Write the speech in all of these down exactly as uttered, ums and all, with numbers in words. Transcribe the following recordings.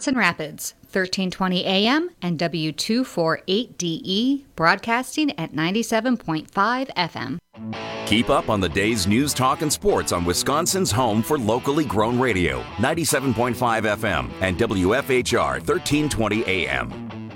Johnson Rapids, thirteen twenty A M and W two forty-eight D E, broadcasting at ninety-seven point five F M. Keep up on the day's news, talk, and sports on Wisconsin's home for locally grown radio, ninety-seven point five F M and W F H R thirteen twenty A M.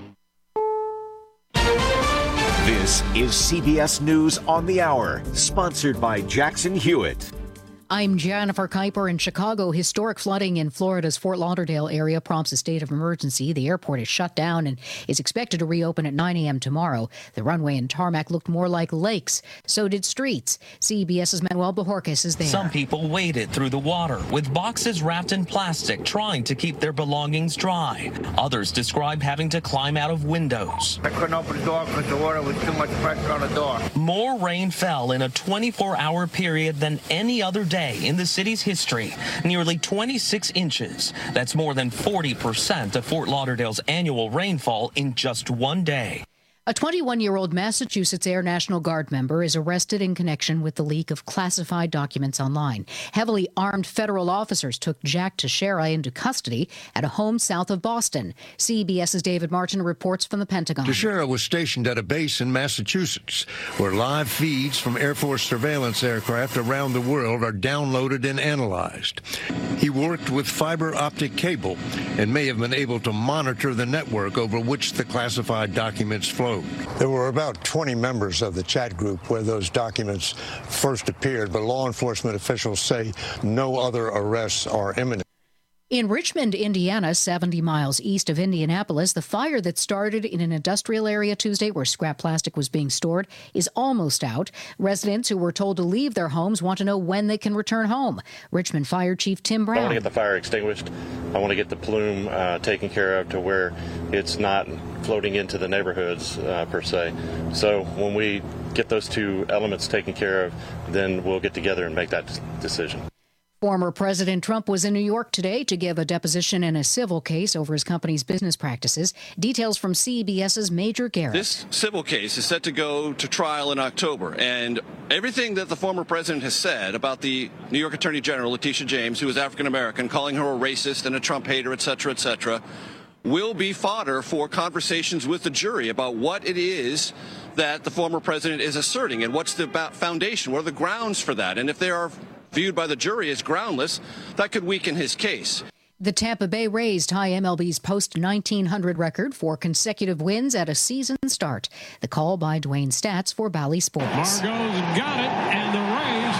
This is C B S News on the Hour, sponsored by Jackson Hewitt. I'm Jennifer Kuiper in Chicago. Historic flooding in Florida's Fort Lauderdale area prompts a state of emergency. The airport is shut down and is expected to reopen at nine A M tomorrow. The runway and tarmac looked more like lakes. So did streets. CBS's Manuel Bojorquez is there. Some people waded through the water with boxes wrapped in plastic, trying to keep their belongings dry. Others describe having to climb out of windows. I couldn't open the door because the water was too much pressure on the door. More rain fell in a twenty-four hour period than any other day in the city's history, nearly twenty-six inches. That's more than forty percent of Fort Lauderdale's annual rainfall in just one day. A twenty-one-year-old Massachusetts Air National Guard member is arrested in connection with the leak of classified documents online. Heavily armed federal officers took Jack Teixeira into custody at a home south of Boston. CBS's David Martin reports from the Pentagon. Teixeira was stationed at a base in Massachusetts, where live feeds from Air Force surveillance aircraft around the world are downloaded and analyzed. He worked with fiber optic cable and may have been able to monitor the network over which the classified documents flowed. There were about twenty members of the chat group where those documents first appeared, but law enforcement officials say no other arrests are imminent. In Richmond, Indiana, seventy miles east of Indianapolis, the fire that started in an industrial area Tuesday where scrap plastic was being stored is almost out. Residents who were told to leave their homes want to know when they can return home. Richmond Fire Chief Tim Brown. I want to get the fire extinguished. I want to get the plume uh, taken care of to where it's not floating into the neighborhoods uh, per se. So when we get those two elements taken care of, then we'll get together and make that decision. Former President Trump was in New York today to give a deposition in a civil case over his company's business practices. Details from CBS's Major Garrett. This civil case is set to go to trial in October, and everything that the former president has said about the New York Attorney General, Letitia James, who is African-American, calling her a racist and a Trump hater, et cetera, et cetera, will be fodder for conversations with the jury about what it is that the former president is asserting and what's the foundation, what are the grounds for that, and if they are viewed by the jury as groundless, that could weaken his case. The Tampa Bay Rays tie M L B's post nineteen hundred record for consecutive wins at a season start. The call by Dwayne Statz for Bally Sports. Margot's got it, and the Rays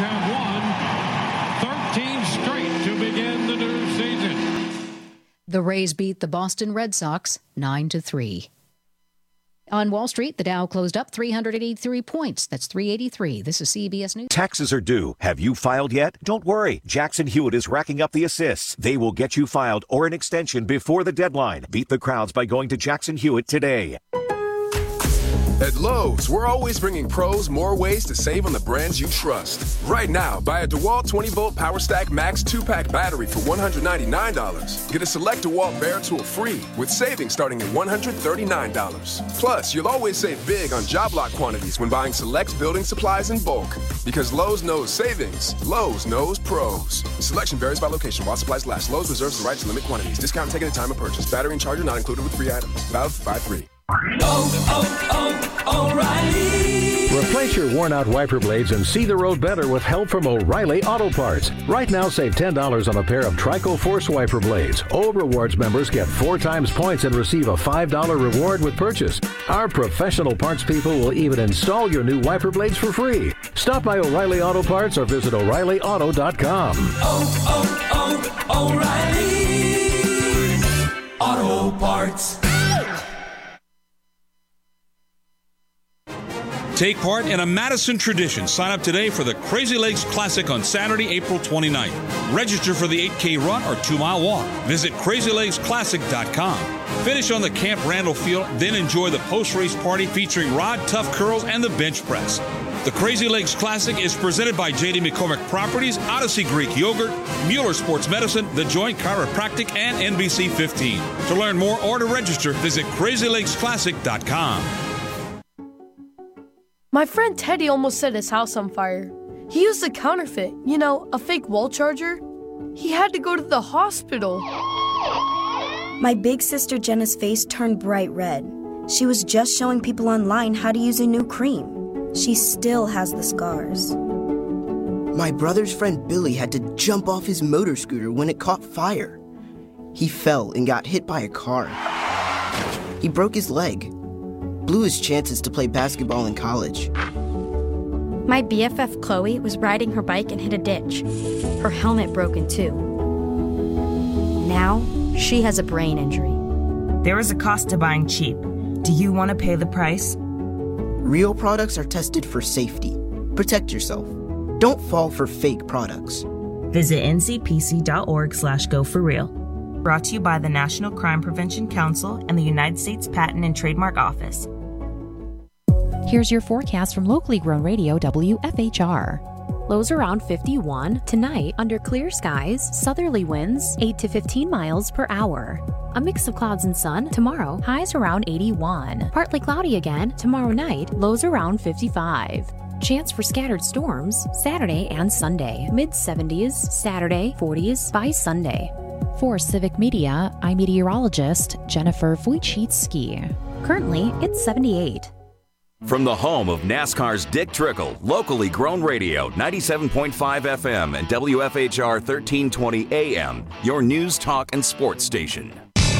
have won thirteen straight to begin the new season. The Rays beat the Boston Red Sox nine to three. On Wall Street, the Dow closed up three hundred eighty-three points. That's three eighty-three. This is C B S News. Taxes are due. Have you filed yet? Don't worry. Jackson Hewitt is racking up the assists. They will get you filed or an extension before the deadline. Beat the crowds by going to Jackson Hewitt today. At Lowe's, we're always bringing pros more ways to save on the brands you trust. Right now, buy a DeWalt twenty volt PowerStack Max two pack battery for one hundred ninety-nine dollars. Get a select DeWalt Bear tool free with savings starting at one hundred thirty-nine dollars. Plus, you'll always save big on job lot quantities when buying select building supplies in bulk. Because Lowe's knows savings, Lowe's knows pros. Selection varies by location while supplies last. Lowe's reserves the right to limit quantities. Discount taken at time of purchase. Battery and charger not included with free items. Valid five three. Oh, oh, oh, O'Reilly. Replace your worn-out wiper blades and see the road better with help from O'Reilly Auto Parts. Right now, save ten dollars on a pair of Trico Force wiper blades. O Rewards members get four times points and receive a five dollars reward with purchase. Our professional parts people will even install your new wiper blades for free. Stop by O'Reilly Auto Parts or visit O'Reilly Auto dot com. Oh, oh, oh, O'Reilly Auto Parts. Take part in a Madison tradition. Sign up today for the Crazy Lakes Classic on Saturday, April twenty-ninth. Register for the eight K run or two mile walk. Visit crazy lakes classic dot com. Finish on the Camp Randall field, then enjoy the post-race party featuring Rod Tough Curls and the bench press. The Crazy Lakes Classic is presented by J D McCormick Properties, Odyssey Greek Yogurt, Mueller Sports Medicine, The Joint Chiropractic, and N B C fifteen. To learn more or to register, visit crazy lakes classic dot com. My friend Teddy almost set his house on fire. He used a counterfeit, you know, a fake wall charger. He had to go to the hospital. My big sister Jenna's face turned bright red. She was just showing people online how to use a new cream. She still has the scars. My brother's friend Billy had to jump off his motor scooter when it caught fire. He fell and got hit by a car. He broke his leg, blew his chances to play basketball in college. My B F F Chloe was riding her bike and hit a ditch. Her helmet broke in two. Now, she has a brain injury. There is a cost to buying cheap. Do you want to pay the price? Real products are tested for safety. Protect yourself. Don't fall for fake products. Visit N C P C dot org slash go for real. Brought to you by the National Crime Prevention Council and the United States Patent and Trademark Office. Here's your forecast from locally grown radio W F H R. Lows around fifty-one. Tonight, under clear skies, southerly winds eight to fifteen miles per hour. A mix of clouds and sun. Tomorrow, highs around eighty-one. Partly cloudy again. Tomorrow night, lows around fifty-five. Chance for scattered storms Saturday and Sunday. mid seventies, Saturday, forties by Sunday. For Civic Media, I'm meteorologist Jennifer Wojcicki. Currently, it's seventy-eight. From the home of NASCAR's Dick Trickle, locally grown radio, ninety-seven point five F M and W F H R thirteen twenty A M, your news, talk, and sports station.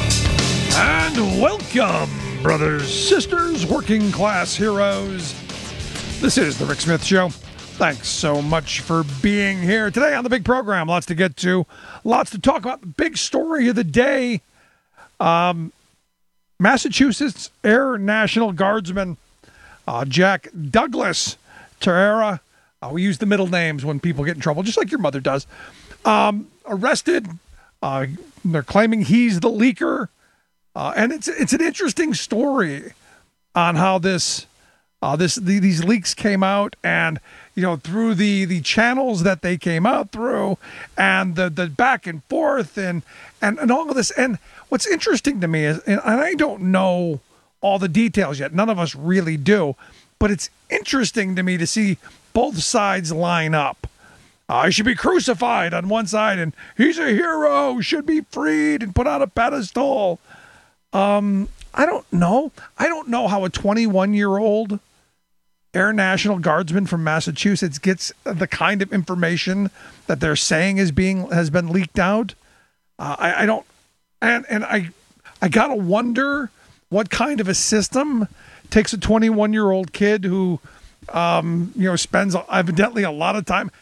And welcome, brothers, sisters, working class heroes. This is The Rick Smith Show. Thanks so much for being here today on the big program. Lots to get to, lots to talk about. The big story of the day, um, Massachusetts Air National Guardsman uh, Jack Douglas Terrera, uh, we use the middle names when people get in trouble, just like your mother does, um, arrested. Uh, they're claiming he's the leaker. Uh, and it's it's an interesting story on how this uh, this the, these leaks came out, and you know through the, the channels that they came out through, and the, the back and forth, and, and and all of this. And what's interesting to me is, and I don't know all the details yet. None of us really do, but it's interesting to me to see both sides line up. Uh, he should be crucified on one side, and he's a hero, should be freed and put on a pedestal. Um, I don't know. I don't know how a twenty-one-year-old Air National Guardsman from Massachusetts gets the kind of information that they're saying is being has been leaked out. Uh, I, I don't, and and I, I gotta wonder what kind of a system takes a twenty-one-year-old kid who, um, you know, spends evidently a lot of time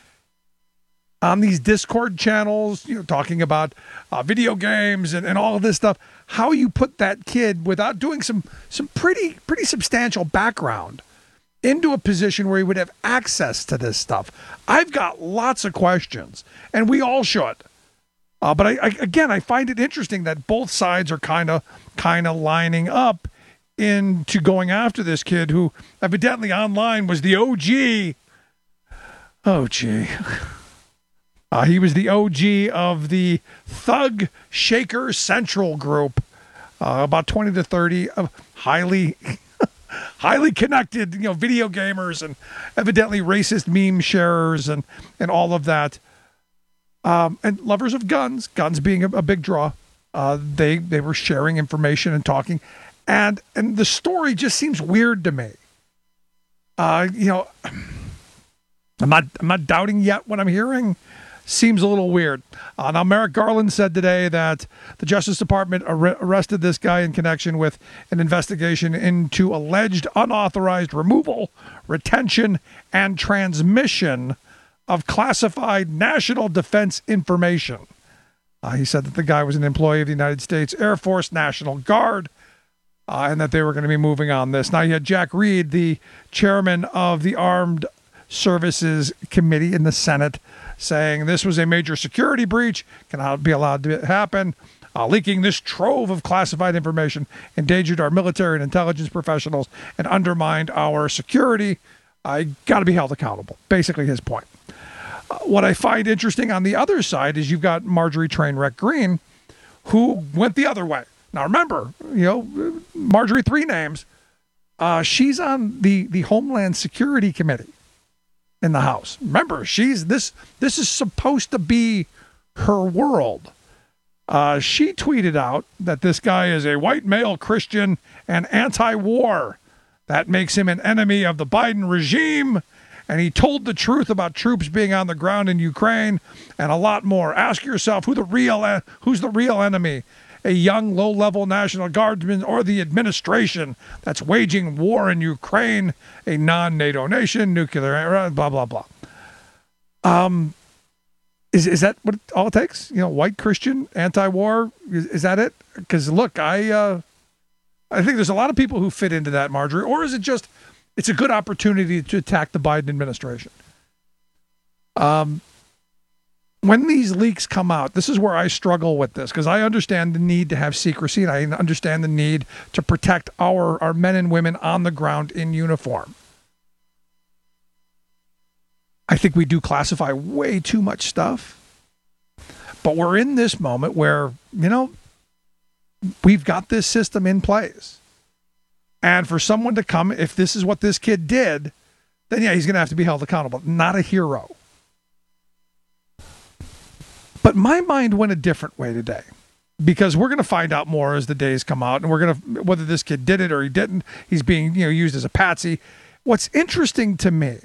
on these Discord channels, you know, talking about uh, video games and, and all of this stuff. How you put that kid without doing some some pretty pretty substantial background into a position where he would have access to this stuff. I've got lots of questions, and we all should. Uh, but I, I again, I find it interesting that both sides are kind of kind of lining up into going after this kid who evidently online was the O G. Oh, gee. Uh, he was the O G of the Thug Shaker Central group, uh, about twenty to thirty of highly, highly connected, you know, video gamers and evidently racist meme sharers and, and all of that. Um, and lovers of guns, guns being a, a big draw. Uh, they they were sharing information and talking, and and the story just seems weird to me. Uh, you know, I'm not I'm not doubting yet what I'm hearing. Seems a little weird. Uh, now, Merrick Garland said today that the Justice Department ar- arrested this guy in connection with an investigation into alleged unauthorized removal, retention, and transmission of classified national defense information. Uh, he said that the guy was an employee of the United States Air Force National Guard, uh, and that they were going to be moving on this. Now, you had Jack Reed, the chairman of the Armed Services Committee in the Senate, saying this was a major security breach, cannot be allowed to happen. Uh, leaking this trove of classified information endangered our military and intelligence professionals and undermined our security. I got to be held accountable. Basically his point. Uh, what I find interesting on the other side is you've got Marjorie Trainwreck Green, who went the other way. Now remember, you know, Marjorie, three names. Uh, she's on the, the Homeland Security Committee in the House. Remember, she's this this is supposed to be her world. Uh, she tweeted out that this guy is a white male Christian and anti-war. That makes him an enemy of the Biden regime. And he told the truth about troops being on the ground in Ukraine and a lot more. Ask yourself who the real who's the real enemy, a young low-level National Guardsman or the administration that's waging war in Ukraine, a non-NATO nation, nuclear, blah, blah, blah. Um, is is that what all it takes? You know, white Christian, anti-war? Is, is that it? Because, look, I, uh, I think there's a lot of people who fit into that, Marjorie. Or is it just... it's a good opportunity to attack the Biden administration. Um, when these leaks come out, this is where I struggle with this, because I understand the need to have secrecy, and I understand the need to protect our, our men and women on the ground in uniform. I think we do classify way too much stuff, but we're in this moment where, you know, we've got this system in place. And for someone to come, if this is what this kid did, then yeah, he's going to have to be held accountable. Not a hero. But my mind went a different way today, because we're going to find out more as the days come out, and we're going to, whether this kid did it or he didn't, he's being, you know, used as a patsy. What's interesting to me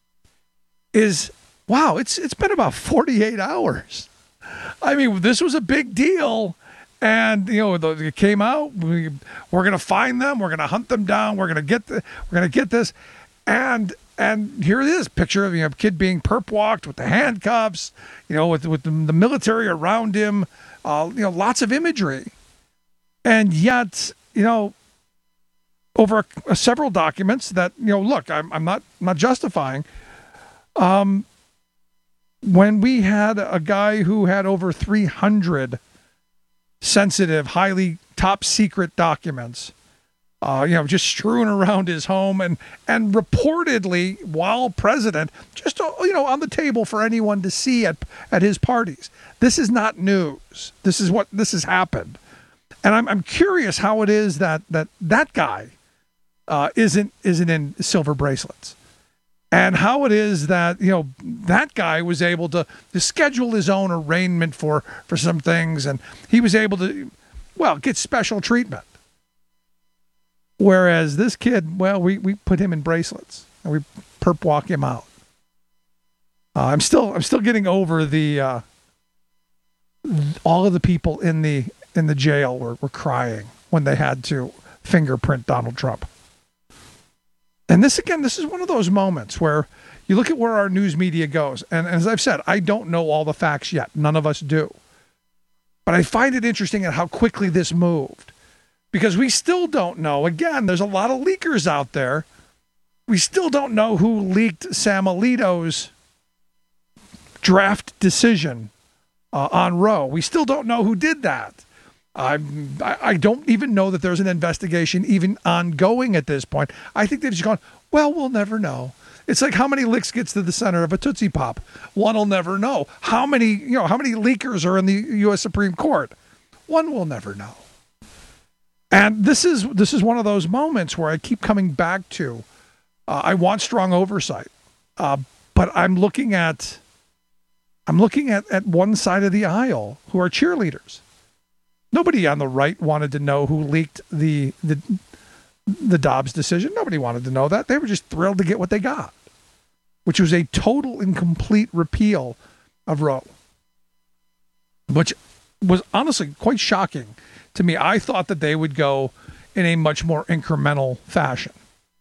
is, wow, it's it's been about forty-eight hours. I mean, this was a big deal. And, you know, it came out, we, we're going to find them, we're going to hunt them down, we're going to get the, we're going to get this. And and here it is, picture of, you know, kid being perp walked with the handcuffs, you know, with with the, the military around him, uh, you know, lots of imagery. And yet, you know, over a, a several documents that, you know, look, I'm I'm not I'm not justifying. Um, when we had a guy who had over three hundred sensitive, highly top secret documents, uh, you know, just strewn around his home, and and reportedly, while president, just, you know, on the table for anyone to see at at his parties. This is not news. This is what this has happened, and I'm I'm curious how it is that that that guy uh, isn't isn't in silver bracelets. And how it is that, you know, that guy was able to, to schedule his own arraignment for, for some things, and he was able to, well, get special treatment. Whereas this kid, well, we, we put him in bracelets and we perp walk him out. Uh, I'm still I'm still getting over the uh, all of the people in the in the jail were, were crying when they had to fingerprint Donald Trump. And this, again, this is one of those moments where you look at where our news media goes. And as I've said, I don't know all the facts yet. None of us do. But I find it interesting at how quickly this moved. Because we still don't know. Again, there's a lot of leakers out there. We still don't know who leaked Sam Alito's draft decision uh, on Roe. We still don't know who did that. I'm, I I don't even know that there's an investigation even ongoing at this point. I think they've just gone, well, we'll never know. It's like how many licks gets to the center of a Tootsie Pop? One will never know. How many, you know, how many leakers are in the U S Supreme Court? One will never know. And this is this is one of those moments where I keep coming back to, uh, I want strong oversight, uh, but I'm looking at, I'm looking at, at one side of the aisle who are cheerleaders. Nobody on the right wanted to know who leaked the the the Dobbs decision. Nobody wanted to know that. They were just thrilled to get what they got, which was a total and complete repeal of Roe, which was honestly quite shocking to me. I thought that they would go in a much more incremental fashion.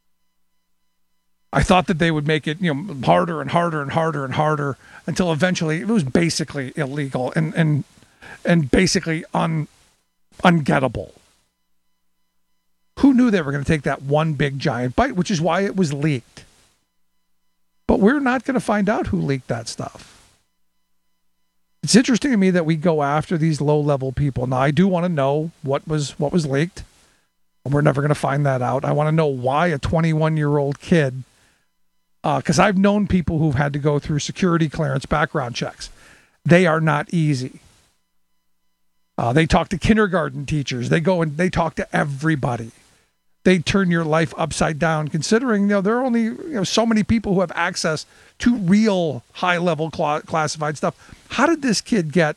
I thought that they would make it, you know, harder and harder and harder and harder until eventually it was basically illegal and and and basically un. ungettable. Who knew they were going to take that one big giant bite, which is why it was leaked. But we're not going to find out who leaked that stuff. It's interesting to me that we go after these low-level people. Now, I do want to know what was what was leaked, and we're never going to find that out. I want to know why a twenty-one-year-old kid, because uh, I've known people who've had to go through security clearance background checks. They are not easy. Uh, they talk to kindergarten teachers. They go and they talk to everybody. They turn your life upside down, considering, you know, there are only, you know, so many people who have access to real high-level cl- classified stuff. How did this kid get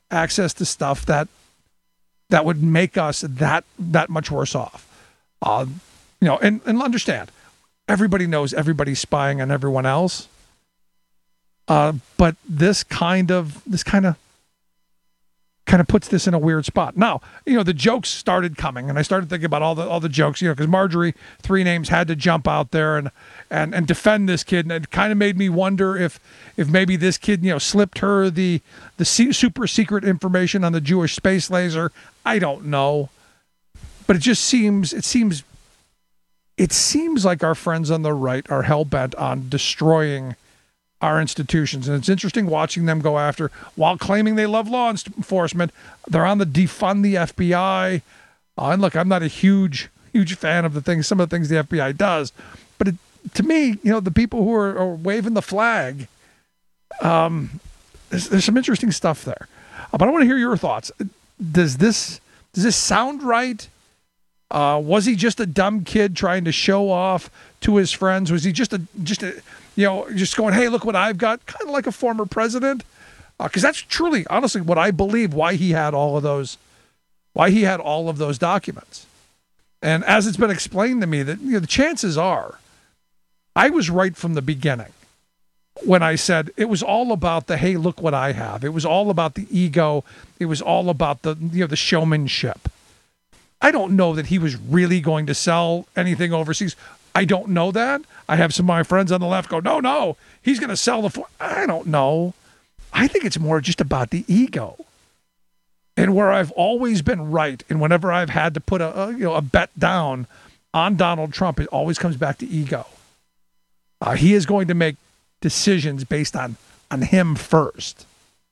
access to stuff that that would make us that that much worse off. Uh, you know, and, and understand, everybody knows everybody's spying on everyone else. Uh, but this kind of this kind of kind of puts this in a weird spot. Now, you know, the jokes started coming, and I started thinking about all the all the jokes, you know, because Marjorie, three names, had to jump out there and and and defend this kid, and it kind of made me wonder if if maybe this kid, you know, slipped her the the super secret information on the Jewish space laser. I don't know, but it just seems it seems it seems like our friends on the right are hell bent on destroying our institutions. And it's interesting watching them go after, while claiming they love law enforcement, they're on the defund the F B I. Uh, and look, I'm not a huge, huge fan of the things, some of the things the F B I does, but it, to me, you know, the people who are, are waving the flag, um, there's, there's some interesting stuff there. Uh, but I want to hear your thoughts. Does this, does this sound right? Uh, was he just a dumb kid trying to show off to his friends? Was he just a, just a, you know, just going, hey, look what I've got, kind of like a former president? Because uh, that's truly, honestly, what I believe why he had all of those, why he had all of those documents. And as it's been explained to me, that, you know, the chances are, I was right from the beginning when I said it was all about the, hey, look what I have. It was all about the ego. It was all about the, you know, the showmanship. I don't know that he was really going to sell anything overseas. I don't know that. I have some of my friends on the left go, no, no, he's going to sell the... Fo-. I don't know. I think it's more just about the ego. And where I've always been right, and whenever I've had to put a, a you know a bet down on Donald Trump, it always comes back to ego. Uh, he is going to make decisions based on, on him first.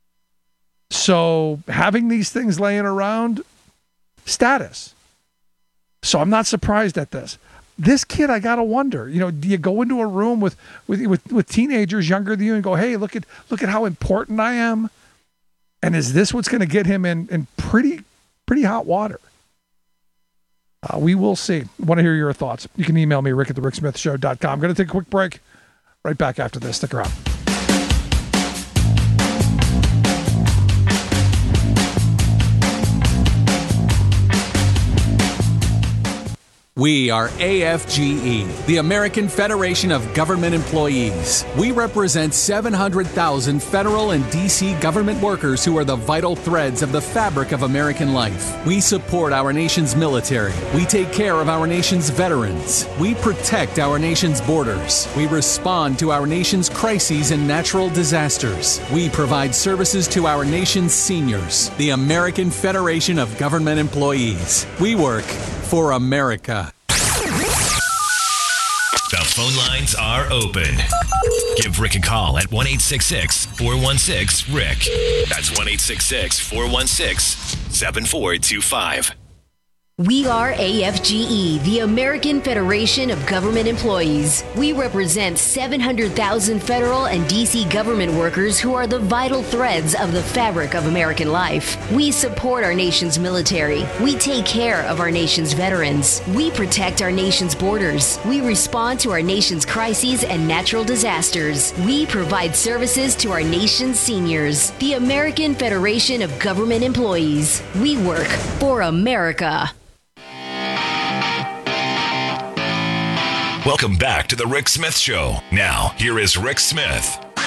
So having these things laying around, status. So I'm not surprised at this. This kid, I gotta wonder, you know, do you go into a room with, with with with teenagers younger than you and go, hey, look at look at how important I am? And is this what's going to get him in, in pretty pretty hot water? Uh, we will see. I want to hear your thoughts. You can email me, Rick at the rick smith show dot com. I'm going to take a quick break. Right back after this. Stick around. We are A F G E, the American Federation of Government Employees. We represent seven hundred thousand federal and D C government workers who are the vital threads of the fabric of American life. We support our nation's military. We take care of our nation's veterans. We protect our nation's borders. We respond to our nation's crises and natural disasters. We provide services to our nation's seniors. The American Federation of Government Employees. We work for America. The phone lines are open. Give Rick a call at one eight six six, four one six, R I C. That's one eight six six, four one six, seven four two five. We are A F G E, the American Federation of Government Employees. We represent seven hundred thousand federal and D C government workers who are the vital threads of the fabric of American life. We support our nation's military. We take care of our nation's veterans. We protect our nation's borders. We respond to our nation's crises and natural disasters. We provide services to our nation's seniors. The American Federation of Government Employees. We work for America. Welcome back to the Rick Smith Show. Now, here is Rick Smith.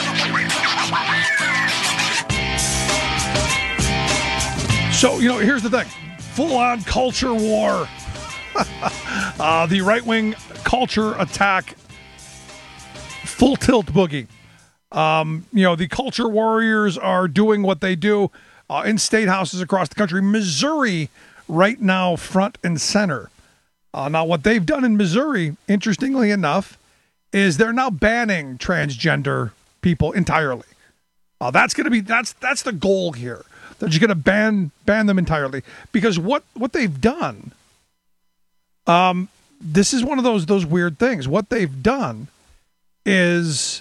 So, you know, here's the thing. Full-on culture war. uh, the right-wing culture attack. Full tilt boogie. Um, you know, the culture warriors are doing what they do uh, in state houses across the country. Missouri right now, front and center. Uh, now, what they've done in Missouri, interestingly enough, is they're now banning transgender people entirely. Uh, that's going to be that's that's the goal here. They're just going to ban ban them entirely because what what they've done. Um, this is one of those those weird things. What they've done is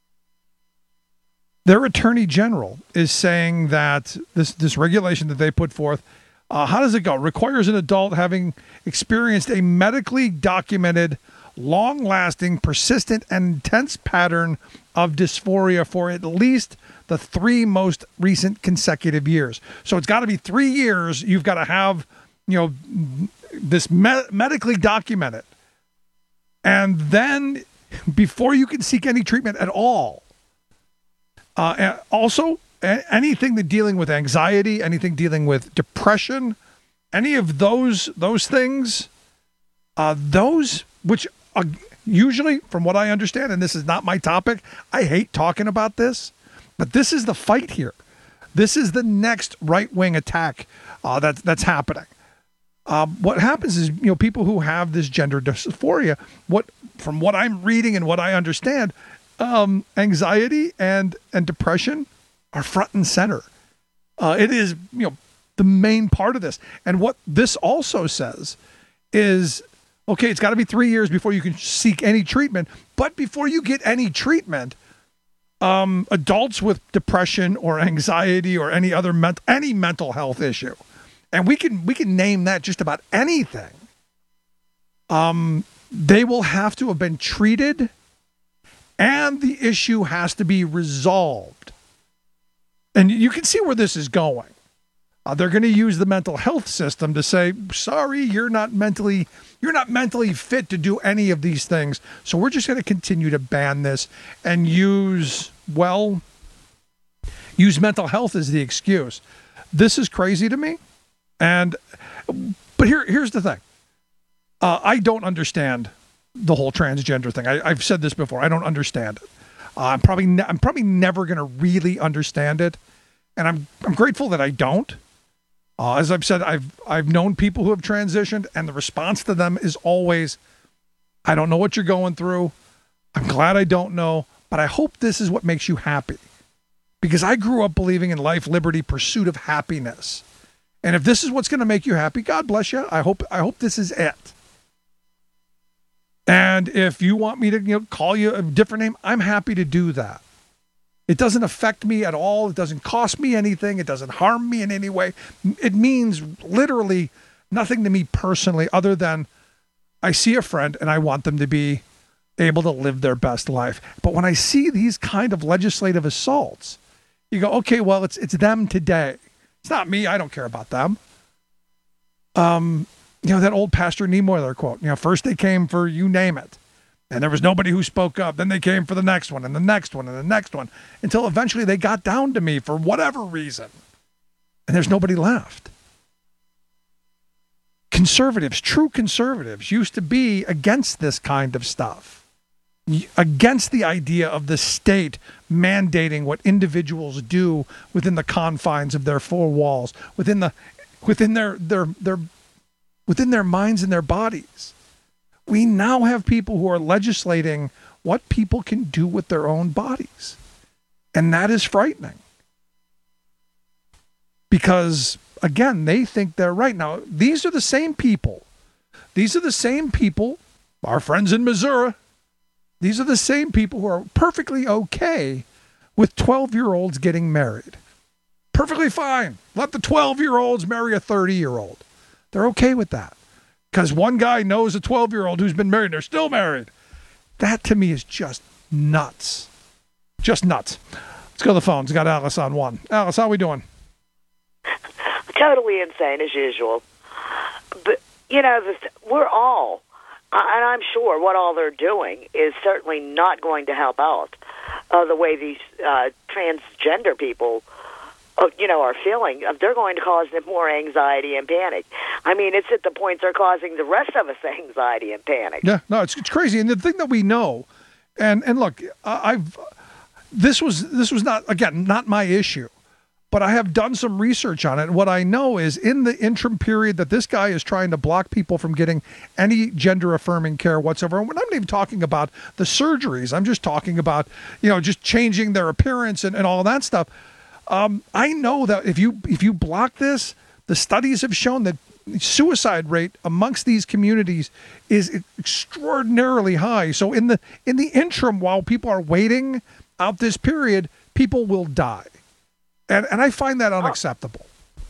their attorney general is saying that this this regulation that they put forth. Uh, how does it go? Requires an adult having experienced a medically documented, long-lasting, persistent, and intense pattern of dysphoria for at least the three most recent consecutive years. So it's got to be three years. You've got to have, you know, this me- medically documented. And then before you can seek any treatment at all. Uh, and also, a- anything that dealing with anxiety, anything dealing with depression, any of those those things, uh, those which uh, usually, from what I understand, and this is not my topic, I hate talking about this, but this is the fight here. This is the next right-wing attack uh, that's that's happening. Um, what happens is, you know, people who have this gender dysphoria, what from what I'm reading and what I understand, um, anxiety and and depression are front and center. Uh, it is, you know, the main part of this. And what this also says is, okay, it's got to be three years before you can seek any treatment. But before you get any treatment, um, adults with depression or anxiety or any other ment- any mental health issue, and we can we can name that just about anything, um, they will have to have been treated, and the issue has to be resolved. And you can see where this is going. Uh, they're going to use the mental health system to say, sorry, you're not mentally you're not mentally fit to do any of these things. So we're just going to continue to ban this and use, well, use mental health as the excuse. This is crazy to me. And but here here's the thing. Uh, I don't understand the whole transgender thing. I, I've said this before. I don't understand it. Uh, I'm probably ne- I'm probably never going to really understand it, and I'm I'm grateful that I don't. Uh, as I've said, I've I've known people who have transitioned, and the response to them is always, "I don't know what you're going through. I'm glad I don't know, but I hope this is what makes you happy." Because I grew up believing in life, liberty, pursuit of happiness, and if this is what's going to make you happy, God bless you. I hope I hope this is it. And if you want me to, you know, call you a different name, I'm happy to do that. It doesn't affect me at all. It doesn't cost me anything. It doesn't harm me in any way. It means literally nothing to me personally other than I see a friend and I want them to be able to live their best life. But when I see these kind of legislative assaults, you go, okay, well, it's it's them today. It's not me. I don't care about them. Um, you know, that old Pastor Niemöller quote, you know, first they came for you name it. And there was nobody who spoke up. Then they came for the next one and the next one and the next one until eventually they got down to me for whatever reason. And there's nobody left. Conservatives, true conservatives, used to be against this kind of stuff, against the idea of the state mandating what individuals do within the confines of their four walls, within the, within their, their, their, within their minds and their bodies. We now have people who are legislating what people can do with their own bodies. And that is frightening. Because, again, they think they're right. Now, these are the same people. These are the same people, our friends in Missouri. These are the same people who are perfectly okay with twelve-year-olds getting married. Perfectly fine. Let the twelve-year-olds marry a thirty-year-old. They're okay with that. Because one guy knows a twelve-year-old who's been married and they're still married. That, to me, is just nuts. Just nuts. Let's go to the phones. We got Alice on one. Alice, how are we doing? Totally insane, as usual. But, you know, this, we're all, uh, and I'm sure what all they're doing is certainly not going to help out uh, the way these uh, transgender people you know, are feeling. They're going to cause them more anxiety and panic. I mean, it's at the point they're causing the rest of us anxiety and panic. Yeah, no, it's it's crazy. And the thing that we know, and and look, I've this was this was not again not my issue, but I have done some research on it. And what I know is in the interim period that this guy is trying to block people from getting any gender affirming care whatsoever. And I'm not even talking about the surgeries. I'm just talking about, you know, just changing their appearance and, and all that stuff. Um, I know that if you if you block this, the studies have shown that suicide rate amongst these communities is extraordinarily high. So in the in the interim, while people are waiting out this period, people will die, and and I find that unacceptable.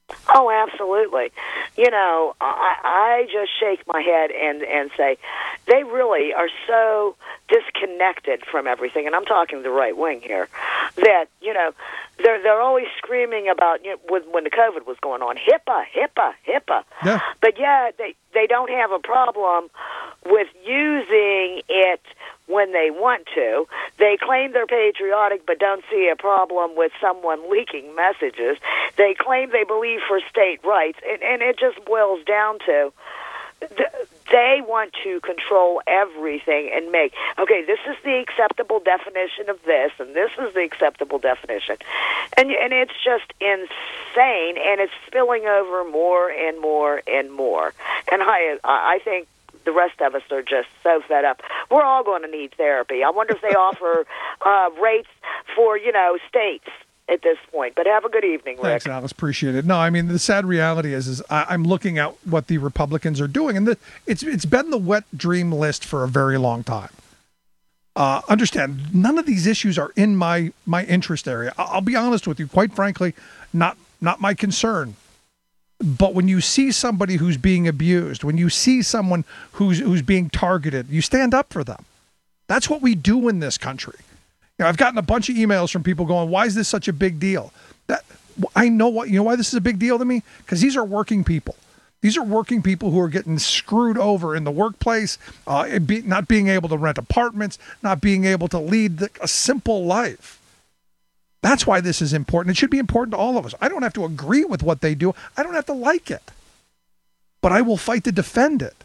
Oh, absolutely. You know, I, I just shake my head and, and say they really are so disconnected from everything, and I'm talking the right wing here, that, you know, they're they're always screaming about, you know, when, when the COVID was going on, HIPAA, HIPAA, HIPAA. Yeah. But, yeah, they, they don't have a problem with using it when they want to. They claim they're patriotic but don't see a problem with someone leaking messages. They claim they believe for state rights, and, and it just boils down to th- they want to control everything and make, okay, this is the acceptable definition of this, and this is the acceptable definition. And, and it's just insane, and it's spilling over more and more and more. And I, I think the rest of us are just so fed up. We're all going to need therapy. I wonder if they offer uh, rates for, you know, states at this point. But have a good evening, Rick. Thanks, Alice. Appreciate it. No, I mean, the sad reality is, is I, I'm looking at what the Republicans are doing, and the, it's it's been the wet dream list for a very long time. Uh, understand, none of these issues are in my my interest area. I'll, I'll be honest with you. Quite frankly, not not my concern. But when you see somebody who's being abused, when you see someone who's who's being targeted, you stand up for them. That's what we do in this country. You know, I've gotten a bunch of emails from people going, "Why is this such a big deal?" That I know what you know why this is a big deal to me, because these are working people. These are working people who are getting screwed over in the workplace, uh, be, not being able to rent apartments, not being able to lead the, a simple life. That's why this is important. It should be important to all of us. I don't have to agree with what they do. I don't have to like it. But I will fight to defend it.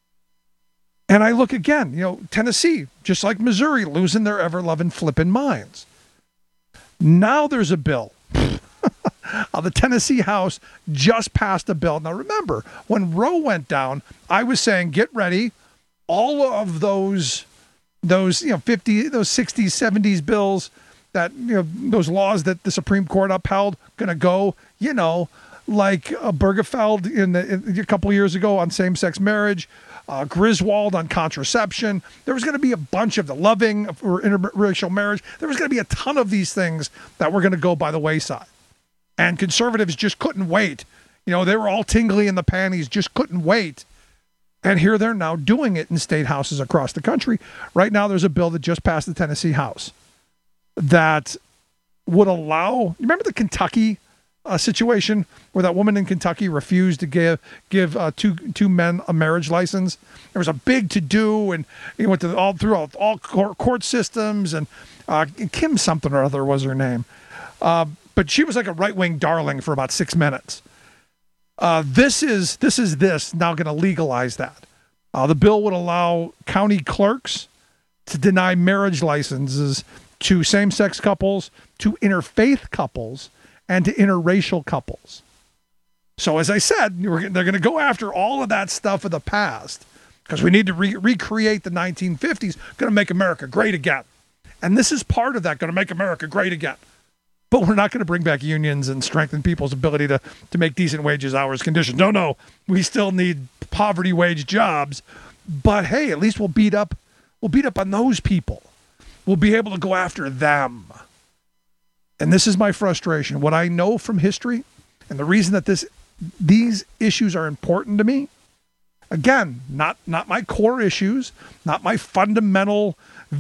And I look again, you know, Tennessee, just like Missouri, losing their ever-loving flipping minds. Now there's a bill. uh, the Tennessee House just passed a bill. Now remember, when Roe went down, I was saying, get ready. All of those, those, you know, fifty, those sixties, seventies bills, that, you know, those laws that the Supreme Court upheld, going to go, you know, like uh, Bergefeld in, the, in a couple of years ago on same-sex marriage, uh, Griswold on contraception. There was going to be a bunch of the Loving for interracial marriage. There was going to be a ton of these things that were going to go by the wayside. And conservatives just couldn't wait. You know, they were all tingly in the panties, just couldn't wait. And here they're now doing it in state houses across the country. Right now there's a bill that just passed the Tennessee House that would allow, remember the Kentucky uh, situation where that woman in Kentucky refused to give give uh, two two men a marriage license? There was a big to-do, and he went to all through all, all court, court systems, and uh, Kim something or other was her name. Uh, but she was like a right-wing darling for about six minutes. Uh, this is this is this now going to legalize that. Uh, the bill would allow county clerks to deny marriage licenses to same-sex couples, to interfaith couples, and to interracial couples. So as I said, they're going to go after all of that stuff of the past because we need to re- recreate the nineteen fifties, going to make America great again. And this is part of that, going to make America great again. But we're not going to bring back unions and strengthen people's ability to, to make decent wages, hours, conditions. No, no, we still need poverty wage jobs. But hey, at least we'll beat up, we'll beat up on those people. We'll be able to go after them. And this is my frustration. What I know from history, and the reason that this these issues are important to me, again, not not my core issues, not my fundamental,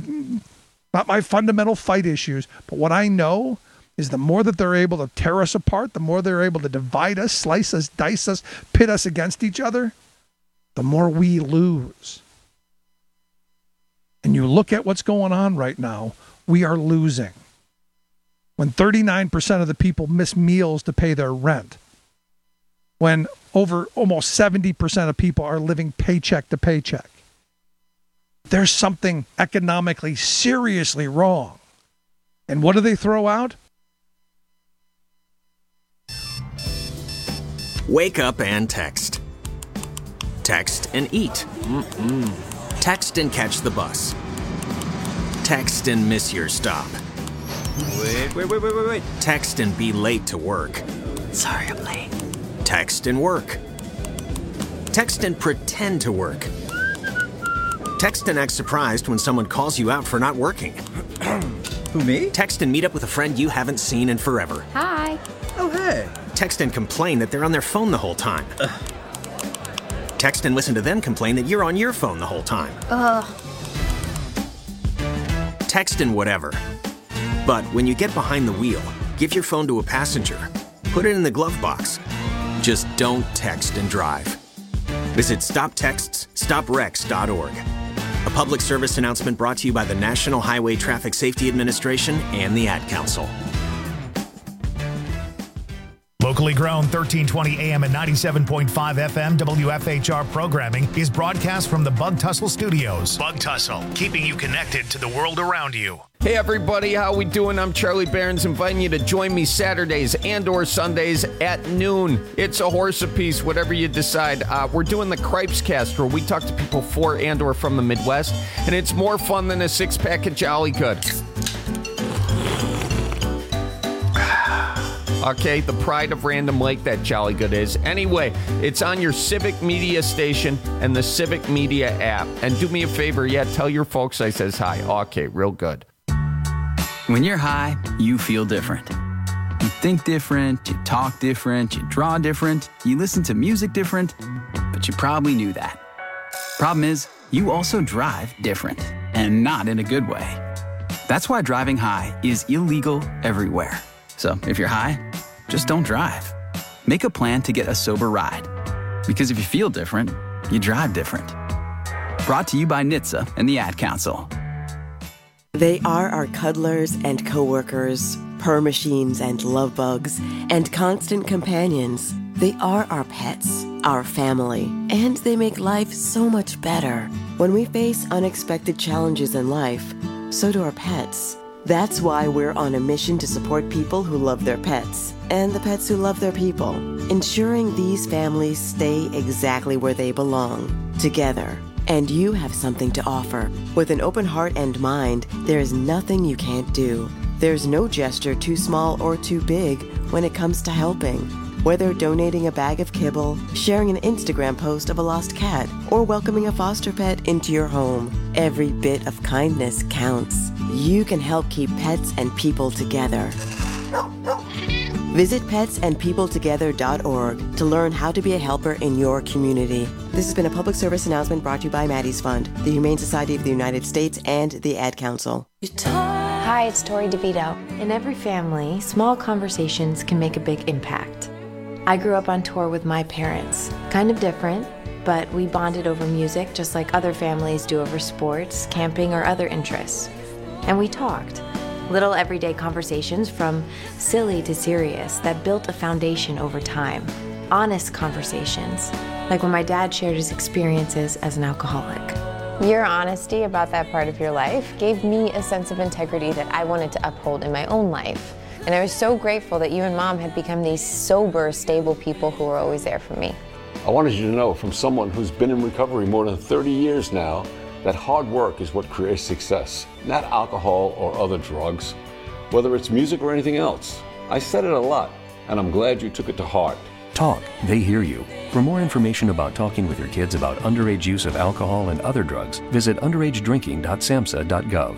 not my fundamental fight issues, but what I know is the more that they're able to tear us apart, the more they're able to divide us, slice us, dice us, pit us against each other, the more we lose. And you look at what's going on right now, we are losing. When thirty-nine percent of the people miss meals to pay their rent, when over almost seventy percent of people are living paycheck to paycheck, there's something economically seriously wrong. And what do they throw out? Wake up and text. Text and eat. Mm-mm. Text and catch the bus. Text and miss your stop. Wait, wait, wait, wait, wait, wait. Text and be late to work. Sorry, I'm late. Text and work. Text and pretend to work. Text and act surprised when someone calls you out for not working. Who, me? Text and meet up with a friend you haven't seen in forever. Hi. Oh, hey. Text and complain that they're on their phone the whole time. Ugh. Text and listen to them complain that you're on your phone the whole time. Ugh. Text and whatever. But when you get behind the wheel, give your phone to a passenger. Put it in the glove box. Just don't text and drive. Visit stop texts stop wrecks dot org. A public service announcement brought to you by the National Highway Traffic Safety Administration and the Ad Council. Locally grown, thirteen twenty A M and ninety-seven point five F M W F H R programming is broadcast from the Bug Tussle Studios. Bug Tussle, keeping you connected to the world around you. Hey everybody, how we doing? I'm Charlie Barons, inviting you to join me Saturdays and or Sundays at noon. It's a horse apiece, whatever you decide. Uh, we're doing the Cripes Cast, where we talk to people for and or from the Midwest, and it's more fun than a six-pack of Jolly Good. Okay, the pride of Random Lake, that Jolly Good is. Anyway, it's on your Civic Media station and the Civic Media app. And do me a favor, yeah, tell your folks I says hi. Okay, real good. When you're high, you feel different. You think different, you talk different, you draw different, you listen to music different, but you probably knew that. Problem is, you also drive different, and not in a good way. That's why driving high is illegal everywhere. So if you're high, just don't drive. Make a plan to get a sober ride. Because if you feel different, you drive different. Brought to you by N H T S A and the Ad Council. They are our cuddlers and coworkers, purr machines and love bugs, and constant companions. They are our pets, our family, and they make life so much better. When we face unexpected challenges in life, so do our pets. That's why we're on a mission to support people who love their pets and the pets who love their people, ensuring these families stay exactly where they belong, together. And you have something to offer. With an open heart and mind, there is nothing you can't do. There's no gesture too small or too big when it comes to helping. Whether donating a bag of kibble, sharing an Instagram post of a lost cat, or welcoming a foster pet into your home, every bit of kindness counts. You can help keep pets and people together. Visit pets and people together dot org to learn how to be a helper in your community. This has been a public service announcement brought to you by Maddie's Fund, the Humane Society of the United States, and the Ad Council. Hi, it's Tori DeVito. In every family, small conversations can make a big impact. I grew up on tour with my parents. Kind of different, but we bonded over music just like other families do over sports, camping, or other interests. And we talked. Little everyday conversations from silly to serious that built a foundation over time. Honest conversations, like when my dad shared his experiences as an alcoholic. Your honesty about that part of your life gave me a sense of integrity that I wanted to uphold in my own life. And I was so grateful that you and Mom had become these sober, stable people who were always there for me. I wanted you to know, from someone who's been in recovery more than thirty years now, that hard work is what creates success, not alcohol or other drugs, whether it's music or anything else. I said it a lot, and I'm glad you took it to heart. Talk, they hear you. For more information about talking with your kids about underage use of alcohol and other drugs, visit underage drinking dot samhsa dot gov.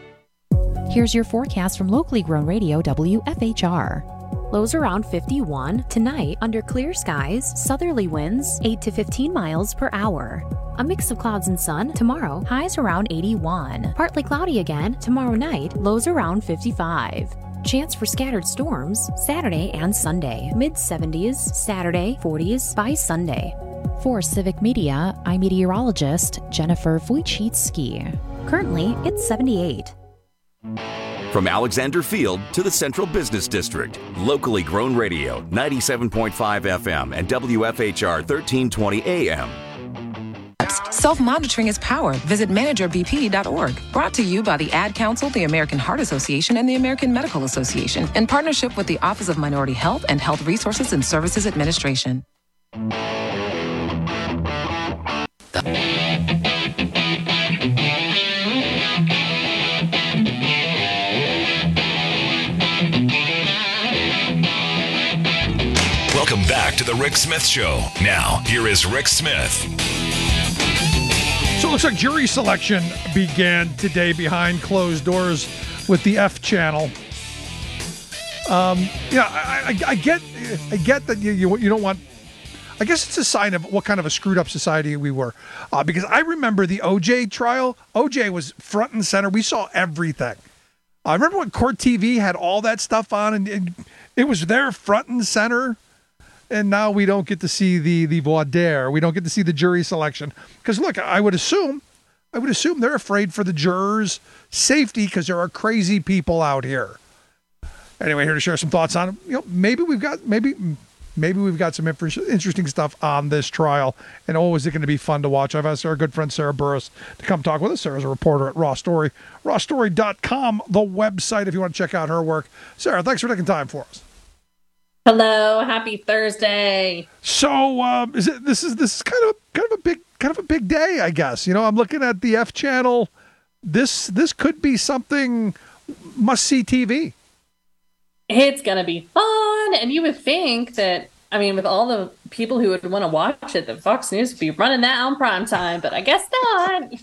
Here's your forecast from locally grown radio W F H R. Lows around fifty-one. Tonight, under clear skies, southerly winds eight to fifteen miles per hour. A mix of clouds and sun. Tomorrow, highs around eighty-one. Partly cloudy again. Tomorrow night, lows around fifty-five. Chance for scattered storms Saturday and Sunday. mid seventies, Saturday, forties by Sunday. For Civic Media, I'm meteorologist Jennifer Wojcicki. Currently, it's seventy-eight. From Alexander Field to the Central Business District, locally grown radio, ninety-seven point five F M and W F H R thirteen twenty A M. Self-monitoring is power. Visit manager b p dot org. Brought to you by the Ad Council, the American Heart Association, and the American Medical Association, in partnership with the Office of Minority Health and Health Resources and Services Administration. Welcome back to the Rick Smith Show. Now, here is Rick Smith. So it looks like jury selection began today behind closed doors with the F Channel. Um, yeah, I, I, I get, I get that you, you you don't want. I guess it's a sign of what kind of a screwed up society we were, uh, because I remember the O J trial. O J was front and center. We saw everything. I remember when Court T V had all that stuff on, and, and it was there front and center. And now we don't get to see the the voir dire. We don't get to see the jury selection. Because look, I would assume, I would assume they're afraid for the jurors' safety because there are crazy people out here. Anyway, here to share some thoughts on it. You know, maybe we've got maybe maybe we've got some inf- interesting stuff on this trial. And oh, is it going to be fun to watch? I've asked our good friend Sarah Burris to come talk with us. Sarah's a reporter at Raw Story, raw story dot com, the website if you want to check out her work. Sarah, thanks for taking time for us. Hello, happy Thursday. So, um, is it this is this is kind of kind of a big kind of a big day, I guess. You know, I'm looking at the F channel. This this could be something must see T V. It's gonna be fun, and you would think that. I mean, with all the people who would want to watch it, that Fox News would be running that on prime time, but I guess not.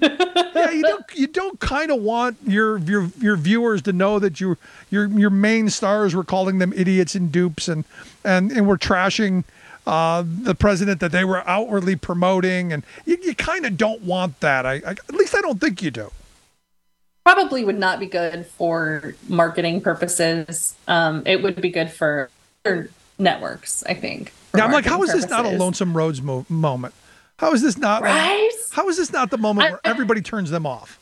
Yeah, you don't you don't kind of want your your your viewers to know that you your your main stars were calling them idiots and dupes and and and were trashing uh, the president that they were outwardly promoting, and you, you kind of don't want that. I, I at least I don't think you do. Probably would not be good for marketing purposes. Um, it would be good for networks, I think. Yeah, I'm like, how is this not a Lonesome Roads mo- moment? How is this not? Right? How is this not the moment I, where everybody turns them off?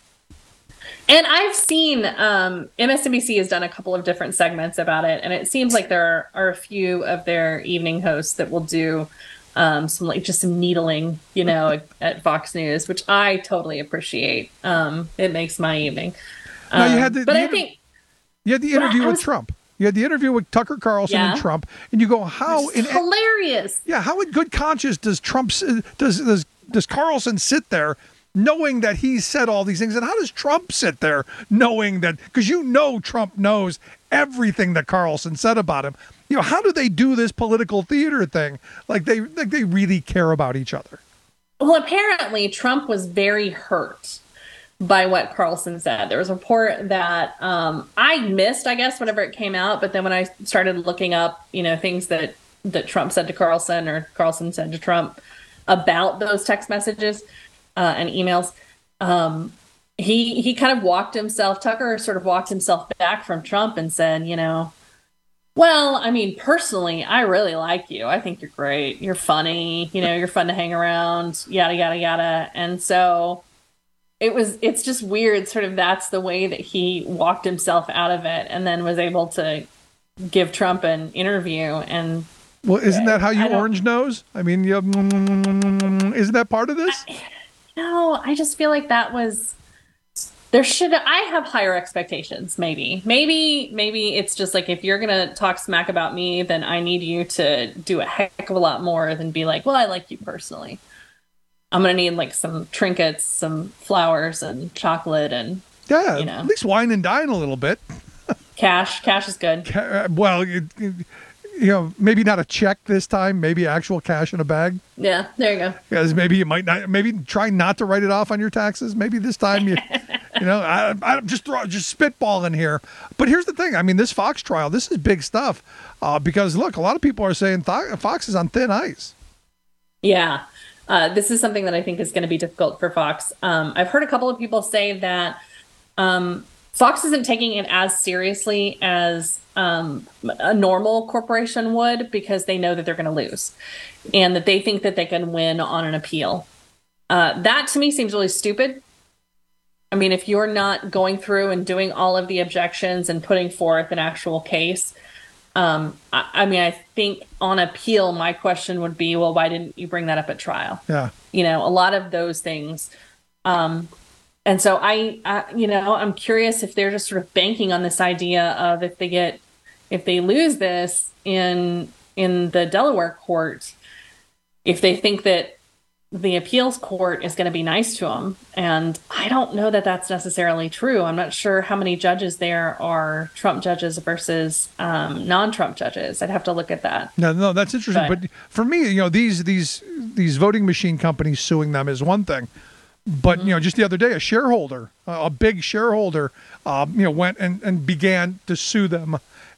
And I've seen um, M S N B C has done a couple of different segments about it, and it seems like there are, are a few of their evening hosts that will do um, some like just some needling, you know, at, at Fox News, which I totally appreciate. Um, it makes my evening. Um, no, you had the, but the I inter- think you had the interview with was, Trump. You had the interview with Tucker Carlson yeah. and Trump, and you go, how in hilarious? Yeah, how in good conscience does Trump does does does Carlson sit there knowing that he said all these things, and how does Trump sit there knowing that? Because you know Trump knows everything that Carlson said about him. You know, how do they do this political theater thing? Like they like they really care about each other. Well, apparently Trump was very hurt by what Carlson said. There was a report that um, I missed, I guess, whenever it came out. But then when I started looking up, you know, things that, that Trump said to Carlson or Carlson said to Trump about those text messages uh, and emails, um, he he kind of walked himself, Tucker sort of walked himself back from Trump and said, you know, well, I mean, personally, I really like you. I think you're great. You're funny. You know, you're fun to hang around, yada, yada, yada. And so it was, it's just weird. Sort of that's the way that he walked himself out of it and then was able to give Trump an interview. And well, isn't that how you orange nose? I mean, you have, isn't that part of this? I, no, I just feel like that was, there should, I have higher expectations. Maybe, maybe, maybe it's just like, if you're going to talk smack about me, then I need you to do a heck of a lot more than be like, well, I like you personally. I'm going to need like some trinkets, some flowers and chocolate and, yeah, you know, at least wine and dine a little bit. Cash, cash is good. Ca- well, you, you know, maybe not a check this time, maybe actual cash in a bag. Yeah, there you go. Because maybe you might not, maybe try not to write it off on your taxes. Maybe this time you, you know, I, I'm just throw, just spitballing here. But here's the thing. I mean, this Fox trial, this is big stuff uh, because look, a lot of people are saying Th- Fox is on thin ice. Yeah. Uh, this is something that I think is going to be difficult for Fox. Um, I've heard a couple of people say that um, Fox isn't taking it as seriously as um, a normal corporation would because they know that they're going to lose and that they think that they can win on an appeal. Uh, that to me seems really stupid. I mean, if you're not going through and doing all of the objections and putting forth an actual case, Um, I, I mean, I think on appeal, my question would be, well, why didn't you bring that up at trial? Yeah. You know, a lot of those things. Um, and so I, I, you know, I'm curious if they're just sort of banking on this idea of if they get, if they lose this in, in the Delaware court, if they think that the appeals court is going to be nice to them. And I don't know that that's necessarily true. I'm not sure how many judges there are Trump judges versus um, non-Trump judges. I'd have to look at that. No, no, that's interesting. But, but for me, you know, these these these voting machine companies suing them is one thing. But, mm-hmm. you know, just the other day, a shareholder, a big shareholder, um, you know, went and, and began to sue them.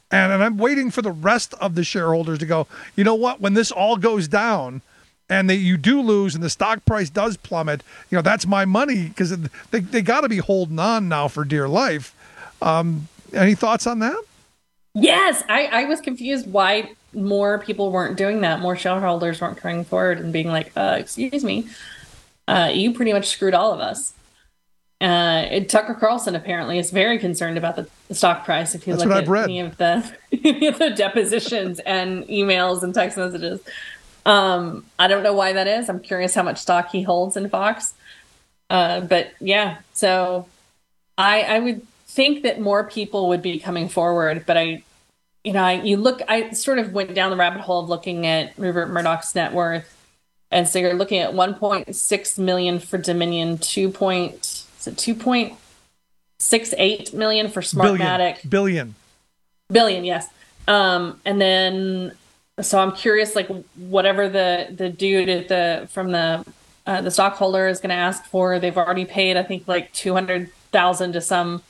And, and I'm waiting for the rest of the shareholders to go, you know what, when this all goes down and they, you do lose and the stock price does plummet, you know, that's my money, because they, they got to be holding on now for dear life. Um, any thoughts on that? Yes, I, I was confused why more people weren't doing that. More shareholders weren't coming forward and being like, uh, excuse me, uh, you pretty much screwed all of us. Uh, it, Tucker Carlson apparently is very concerned about the, the stock price. If you That's look what at I've read. any of the any of the depositions and emails and text messages, um, I don't know why that is. I'm curious how much stock he holds in Fox. Uh, but yeah, so I I would think that more people would be coming forward. But I, you know, I you look, I sort of went down the rabbit hole of looking at Rupert Murdoch's net worth, and so you're looking at one point six million for Dominion, two point. Is it two point six eight million for Smartmatic? Billion. Billion. Billion, yes. Um, and then, so I'm curious, like whatever the the dude at the from the uh, the stockholder is going to ask for, they've already paid, I think, like two hundred thousand to some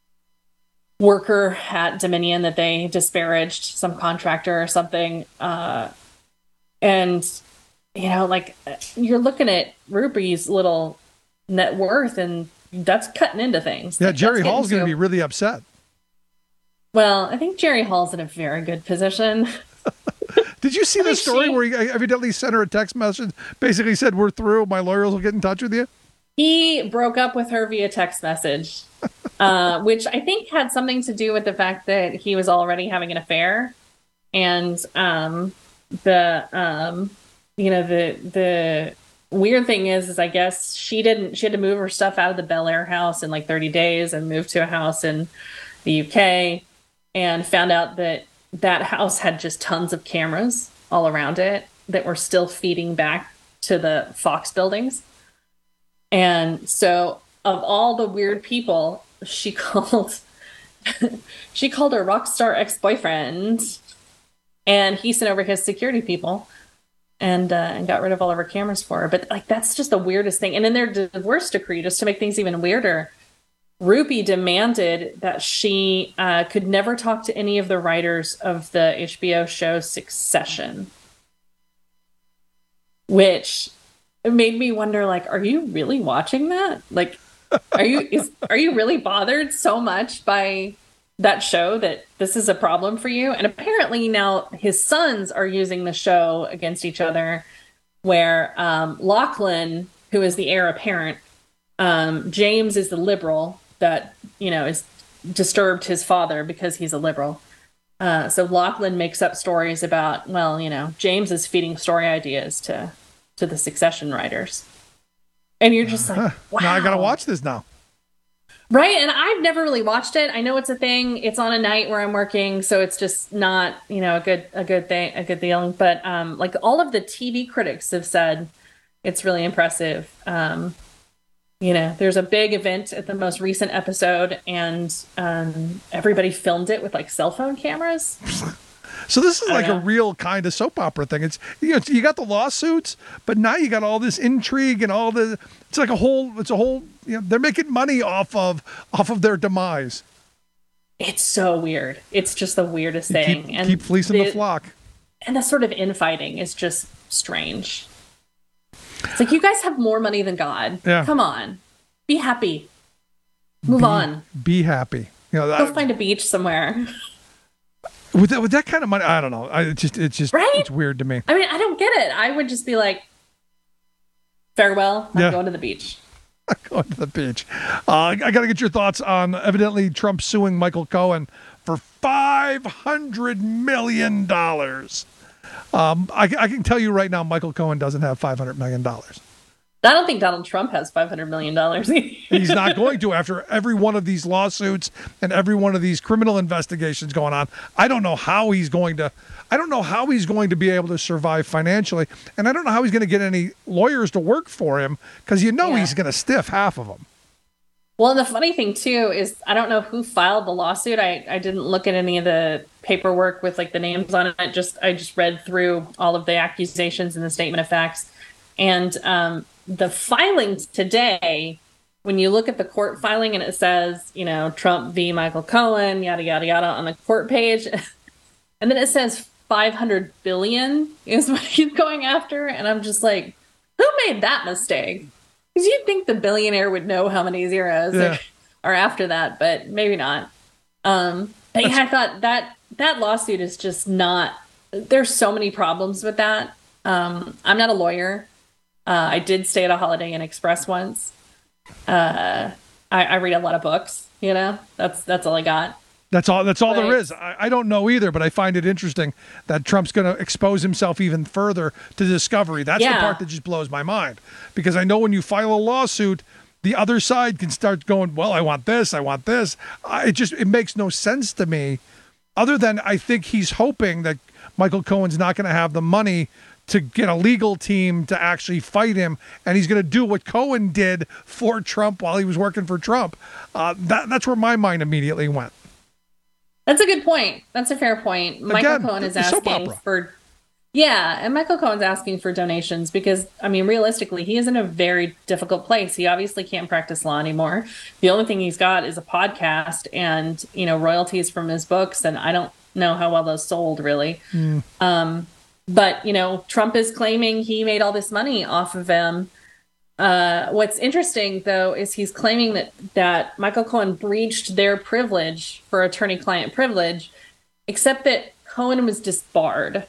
worker at Dominion that they disparaged, some contractor or something. Uh, and you know, like you're looking at Rupert's little net worth, and that's cutting into things. Yeah, Like, Jerry that's Hall's getting going to to- be really upset. Well, I think Jerry Hall's in a very good position. Did you see the story where he evidently sent her a text message, basically said, we're through, my lawyers will get in touch with you? He broke up with her via text message, uh, which I think had something to do with the fact that he was already having an affair. And um, the, um, you know, the, the, weird thing is, is I guess she didn't, she had to move her stuff out of the Bel Air house in like thirty days and move to a house in the U K, and found out that that house had just tons of cameras all around it that were still feeding back to the Fox buildings. And so of all the weird people, she called, she called her rock star ex-boyfriend, and he sent over his security people and uh, and got rid of all of her cameras for her. But like, that's just the weirdest thing. And in their divorce decree, just to make things even weirder, Rupi demanded that she uh, could never talk to any of the writers of the H B O show Succession, which made me wonder, like, are you really watching that? Like, are you is, are you really bothered so much by that show that this is a problem for you? And apparently now his sons are using the show against each other, where um, Lachlan, who is the heir apparent, um, James is the liberal that, you know, is disturbed his father because he's a liberal. Uh, so Lachlan makes up stories about, well, you know, James is feeding story ideas to to the Succession writers. And you're just like, wow. Now I got to watch this now. Right. And I've never really watched it. I know it's a thing. It's on a night where I'm working, so it's just not, you know, a good, a good thing, a good deal. But um, like all of the T V critics have said it's really impressive. Um, you know, there's a big event at the most recent episode, and um, everybody filmed it with like cell phone cameras. So this is like know. a real kind of soap opera thing. It's, you know, you got the lawsuits, but now you got all this intrigue and all the, it's like a whole, it's a whole, you know, they're making money off of, off of their demise. It's so weird. It's just the weirdest You thing. keep, and keep fleecing the, the flock. And the sort of infighting is just strange. It's like, you guys have more money than God. Yeah. Come on. Be happy. Move be, on. Be happy. You know, Go that, find a beach somewhere. With that, with that kind of money, I don't know. I it's just, it's just, right? It's weird to me. I mean, I don't get it. I would just be like, farewell. I'm Yeah. going to the beach. Going to the beach. Uh, I got to get your thoughts on evidently Trump suing Michael Cohen for five hundred million dollars. Um, I, I can tell you right now, Michael Cohen doesn't have five hundred million dollars. I don't think Donald Trump has five hundred million dollars. He's not going to, after every one of these lawsuits and every one of these criminal investigations going on. I don't know how he's going to, I don't know how he's going to be able to survive financially. And I don't know how he's going to get any lawyers to work for him, because you know Yeah. he's going to stiff half of them. Well, and the funny thing, too, is I don't know who filed the lawsuit. I, I didn't look at any of the paperwork with like the names on it. Just I just read through all of the accusations and the statement of facts. And um, the filings today when you look at the court filing and it says, you know, Trump v. Michael Cohen, yada, yada, yada, on the court page, and then it says five hundred billion is what he's going after. And I'm just like, who made that mistake? Because you'd think the billionaire would know how many zeros yeah. are after that, but maybe not. Um, but yeah, I thought that that lawsuit is just not, there's so many problems with that. Um, I'm not a lawyer. Uh, I did stay at a Holiday Inn Express once. Uh, I, I read a lot of books, you know, that's, that's all I got. That's all, that's all But- there is. I, I don't know either, but I find it interesting that Trump's going to expose himself even further to discovery. That's the Yeah. part that just blows my mind, because I know when you file a lawsuit, the other side can start going, well, I want this, I want this. I, it just, it makes no sense to me, other than I think he's hoping that Michael Cohen's not going to have the money to get a legal team to actually fight him, and he's going to do what Cohen did for Trump while he was working for Trump. Uh, that, that's where my mind immediately went. That's a good point. That's a fair point. Michael Again, Cohen is the soap asking opera. for, yeah, and Michael Cohen's asking for donations because, I mean, realistically, he is in a very difficult place. He obviously can't practice law anymore. The only thing he's got is a podcast and, you know, royalties from his books, and I don't know how well those sold, really. Mm. Um, but, you know, Trump is claiming he made all this money off of him. Uh, what's interesting, though, is he's claiming that, that Michael Cohen breached their privilege for attorney-client privilege, except that Cohen was disbarred.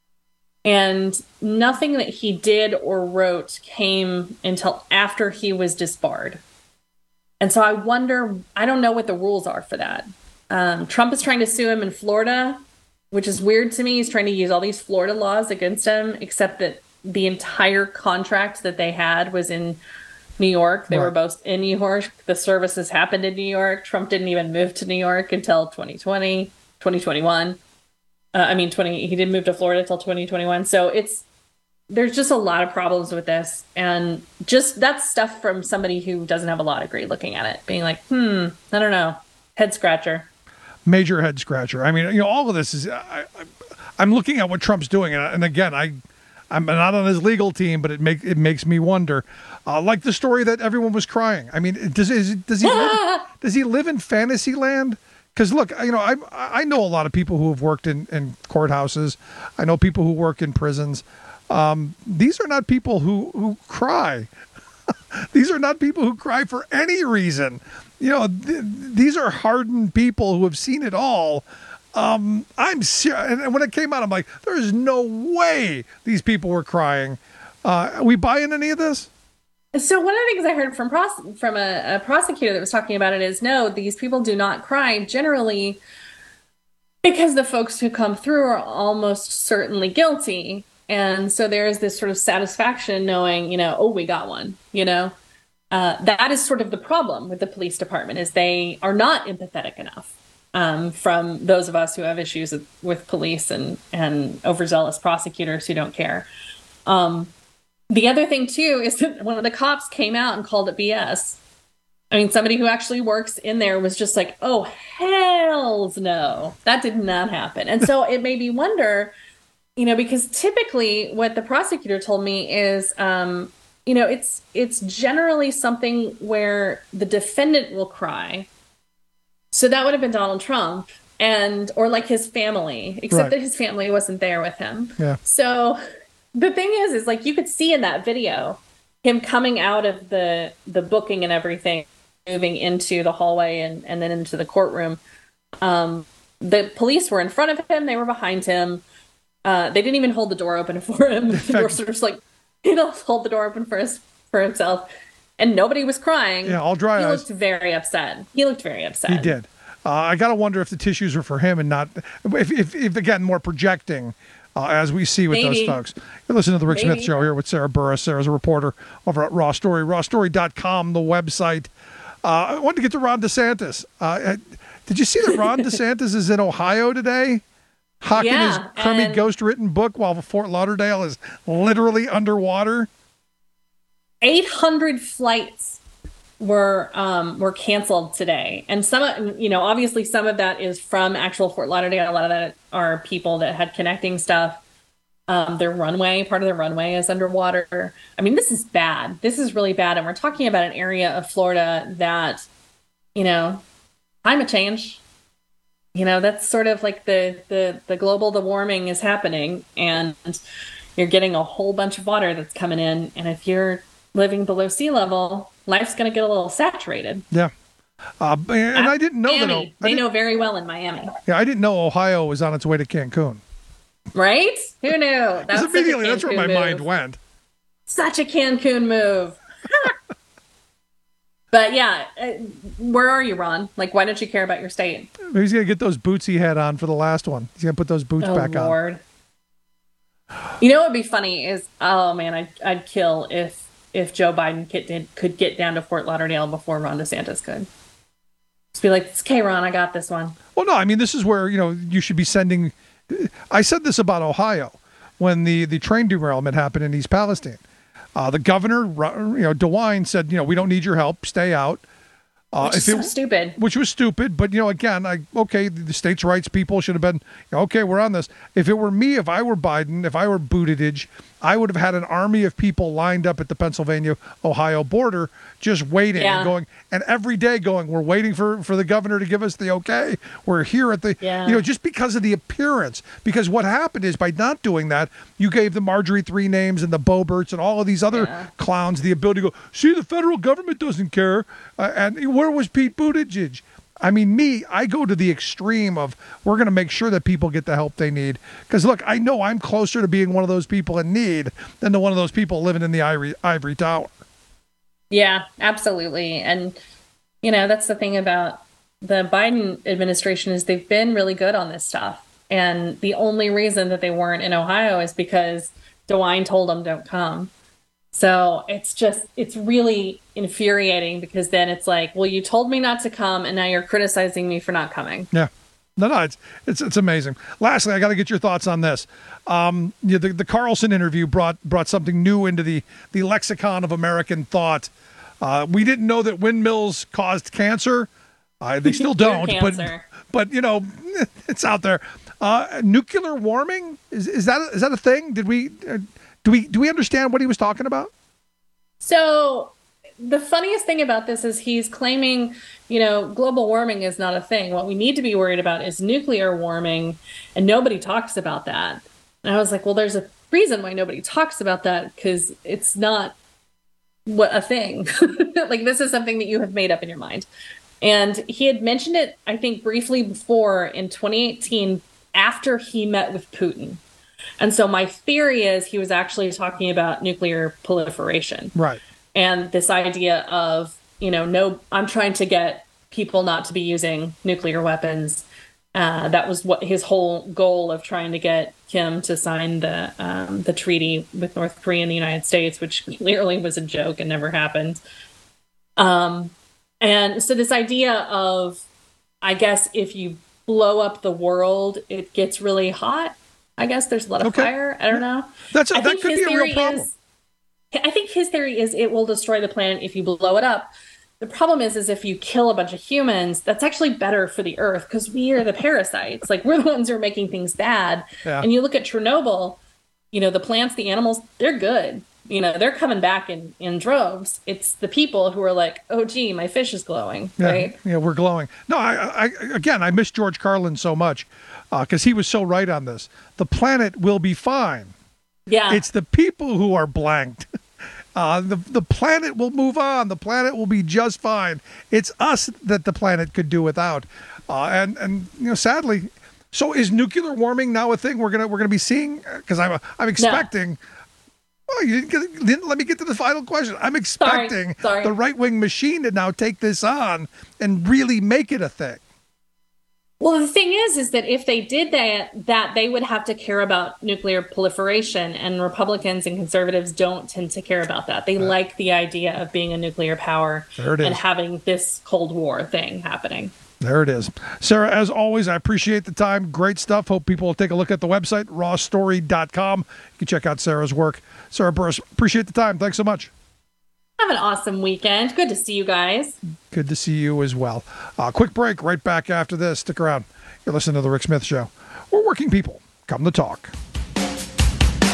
And nothing that he did or wrote came until after he was disbarred. And so I wonder, I don't know what the rules are for that. Um, Trump is trying to sue him in Florida, which is weird to me. He's trying to use all these Florida laws against him, except that the entire contract that they had was in New York. They Right. were both in New York. The services happened in New York. Trump didn't even move to New York until twenty twenty, twenty twenty-one. Uh, I mean, twenty. He didn't move to Florida until twenty twenty-one. So it's, there's just a lot of problems with this. And just that's stuff from somebody who doesn't have a law degree looking at it, being like, hmm, I don't know, head scratcher. Major head scratcher. I mean, you know, all of this is, I, I, I'm looking at what Trump's doing. And, and again, I, I'm not on his legal team, but it make, it makes me wonder, uh, like the story that everyone was crying. I mean, does, is, does he, live, does he live in fantasy land? Because look, you know, I I know a lot of people who have worked in, in courthouses. I know people who work in prisons. Um, these are not people who, who cry. These are not people who cry for any reason. You know, th- these are hardened people who have seen it all. Um, I'm ser- and when it came out, I'm like, there's no way these people were crying. Uh, are we buying any of this? So one of the things I heard from pros- from a, a prosecutor that was talking about it is, no, these people do not cry generally because the folks who come through are almost certainly guilty. And so there is this sort of satisfaction knowing, you know, oh, we got one, you know. Uh, that is sort of the problem with the police department, is they are not empathetic enough um, from those of us who have issues with, with police and, and overzealous prosecutors who don't care. Um, the other thing, too, is that one of the cops came out and called it B S. I mean, somebody who actually works in there was just like, oh, hells no, that did not happen. And so it made me wonder, you know, because typically what the prosecutor told me is, um, you know, it's it's generally something where the defendant will cry. So that would have been Donald Trump, and or like his family, except Right. that his family wasn't there with him. Yeah. So the thing is, is like you could see in that video him coming out of the the booking and everything, moving into the hallway and, and then into the courtroom. Um, the police were in front of him. They were behind him. Uh, they didn't even hold the door open for him. The door sort of just like, you know, hold the door open for his, for himself. And nobody was crying. Yeah, all dry he eyes. looked very upset. He looked very upset. He did. Uh, I got to wonder if the tissues are for him and not, if, if, if again, more projecting, uh, as we see with Maybe. those folks. You're listening to the Rick Maybe. Smith Show here with Sarah Burris. Sarah's a reporter over at Raw Story, raw story dot com, the website. Uh, I wanted to get to Ron DeSantis. Uh, did you see that Ron DeSantis is in Ohio today? Hawking Yeah, his crummy and- ghost-written book while Fort Lauderdale is literally underwater. eight hundred flights were um, were canceled today, and some, of- you know, obviously some of that is from actual Fort Lauderdale. A lot of that are people that had connecting stuff. Um, their runway, part of their runway is underwater. I mean, this is bad. This is really bad. And we're talking about an area of Florida that, you know, climate change, you know, that's sort of like the, the, the global, the warming is happening, and you're getting a whole bunch of water that's coming in. And if you're living below sea level, life's going to get a little saturated. Yeah. Uh, and At I didn't know Miami, that. I they know very well in Miami. Yeah, I didn't know Ohio was on its way to Cancun. Right? Who knew? That's Because immediately, that's where my move. mind went. Such a Cancun move. But yeah, uh, where are you, Ron? Like, why don't you care about your state? Maybe he's going to get those boots he had on for the last one. He's going to put those boots Oh, back Lord. You know what would be funny is, oh man, I'd, I'd kill if if Joe Biden could, did, could get down to Fort Lauderdale before Ron DeSantis could. Just be like, it's okay, Ron, I got this one. on. Well, no, I mean, this is where, you know, you should be sending. I said this about Ohio when the, the train derailment happened in East Palestine. Uh, the governor, you know, DeWine said, you know, we don't need your help. Stay out. Uh, Which is if so it- stupid. Which was stupid. But, you know, again, I okay, the, the states' rights people should have been, you know, okay, we're on this. If it were me, if I were Biden, if I were Buttigieg, I would have had an army of people lined up at the Pennsylvania-Ohio border just waiting Yeah. and going, and every day going, we're waiting for, for the governor to give us the okay. We're here at the, Yeah. you know, just because of the appearance. Because what happened is by not doing that, you gave the Marjorie Three Names and the Boberts and all of these other Yeah. clowns the ability to go, see, the federal government doesn't care. Uh, and where was Pete Buttigieg? I mean, me, I go to the extreme of we're going to make sure that people get the help they need. Because, look, I know I'm closer to being one of those people in need than to one of those people living in the ivory, ivory tower. Yeah, absolutely. And, you know, that's the thing about the Biden administration is they've been really good on this stuff. And the only reason that they weren't in Ohio is because DeWine told them don't come. So it's just, it's really infuriating because then it's like, well, you told me not to come and now you're criticizing me for not coming. Yeah. No, no, it's it's it's amazing. Lastly, I got to get your thoughts on this. Um, you know, the the Carlson interview brought brought something new into the the lexicon of American thought. Uh, we didn't know that windmills caused cancer. Uh, they still Pure don't, but cancer. but you know, it's out there. Uh, nuclear warming is is that is that a thing? Did we uh, do we do we understand what he was talking about? So the funniest thing about this is he's claiming, you know, global warming is not a thing. What we need to be worried about is nuclear warming, and nobody talks about that. And I was like, well, there's a reason why nobody talks about that, because it's not what a thing. Like, this is something that you have made up in your mind. And he had mentioned it, I think, briefly before in twenty eighteen after he met with Putin. And so my theory is he was actually talking about nuclear proliferation. Right. And this idea of, you know, no, I'm trying to get people not to be using nuclear weapons. Uh, that was what his whole goal of trying to get Kim to sign the um, the treaty with North Korea and the United States, which clearly was a joke and never happened. Um, and so this idea of, I guess, if you blow up the world, it gets really hot. I guess there's a lot of Okay. fire. I don't know. That's a, I that think could his be a real theory problem. is- I think his theory is it will destroy the planet if you blow it up. The problem is, is if you kill a bunch of humans, that's actually better for the Earth because we are the parasites. Like, we're the ones who are making things bad. Yeah. And you look at Chernobyl, you know, the plants, the animals, they're good. You know, they're coming back in, in droves. It's the people who are like, oh, gee, my fish is glowing, Yeah, right? yeah, we're glowing. No, I, I again, I miss George Carlin so much because he was so right on this. The planet will be fine. Yeah. It's the people who are blanked. Uh, the the planet will move on. The planet will be just fine. It's us that the planet could do without. Uh, and and you know, sadly, so is nuclear warming now a thing we're gonna we're gonna be seeing? Because I'm I'm expecting. Well, you didn't, get, didn't let me get to the final question. I'm expecting sorry. the right wing machine to now take this on and really make it a thing. Well, the thing is, is that if they did that, that they would have to care about nuclear proliferation, and Republicans and conservatives don't tend to care about that. They like the idea of being a nuclear power There it and is. having this Cold War thing happening. There it is. Sarah, as always, I appreciate the time. Great stuff. Hope people will take a look at the website, raw story dot com. You can check out Sarah's work. Sarah Burris, appreciate the time. Thanks so much. Have an awesome weekend. Good to see you guys. Good to see you as well. Uh, quick break right back after this. Stick around. You're listening to The Rick Smith Show. We're working people. Come to talk.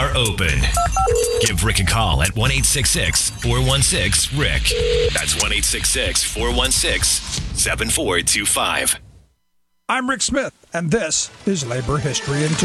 are open. Give Rick a call at one eight six six, four one six, Rick. That's one eight six six, four one six, seven four two five. I'm Rick Smith, and this is Labor History in Two.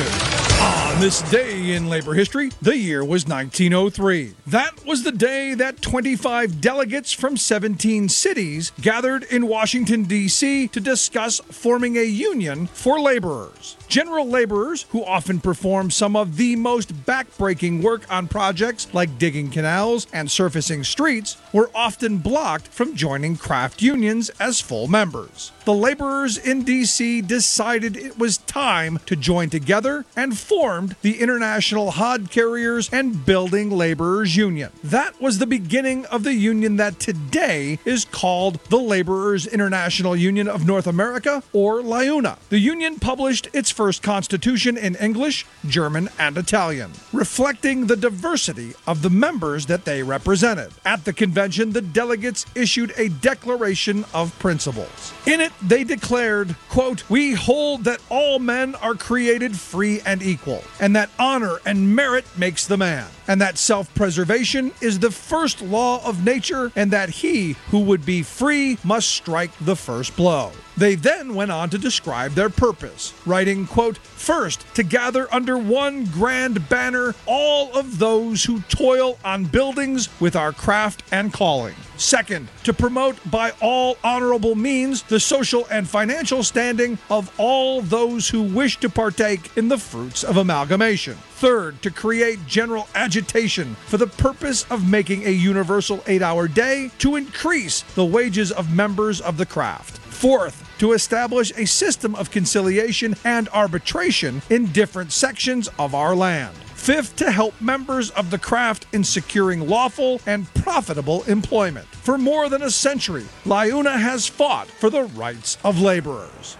On this day in labor history, the year was nineteen oh three. That was the day that twenty-five delegates from seventeen cities gathered in Washington, D C to discuss forming a union for laborers. General laborers, who often perform some of the most backbreaking work on projects like digging canals and surfacing streets, were often blocked from joining craft unions as full members. The laborers in D C decided it was time to join together and formed the International Hod Carriers and Building Laborers Union. That was the beginning of the union that today is called the Laborers International Union of North America, or LIUNA. The union published its first constitution in English, German, and Italian, reflecting the diversity of the members that they represented. At the convention, the delegates issued a Declaration of Principles. In it, they declared, quote, "We hold that all men are created free and equal, and that honor and merit makes the man, and that self-preservation is the first law of nature, and that he who would be free must strike the first blow." They then went on to describe their purpose, writing, quote, "First, to gather under one grand banner all of those who toil on buildings with our craft and calling. Second, to promote by all honorable means the social and financial standing of all those who wish to partake in the fruits of amalgamation. Third, to create general agitation for the purpose of making a universal eight-hour day to increase the wages of members of the craft. Fourth, to establish a system of conciliation and arbitration in different sections of our land. Fifth, to help members of the craft in securing lawful and profitable employment. For more than a century, LIUNA has fought for the rights of laborers."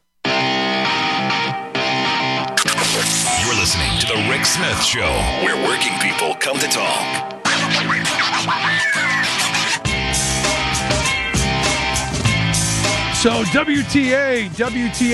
You're listening to The Rick Smith Show, where working people come to talk. So W T A, W T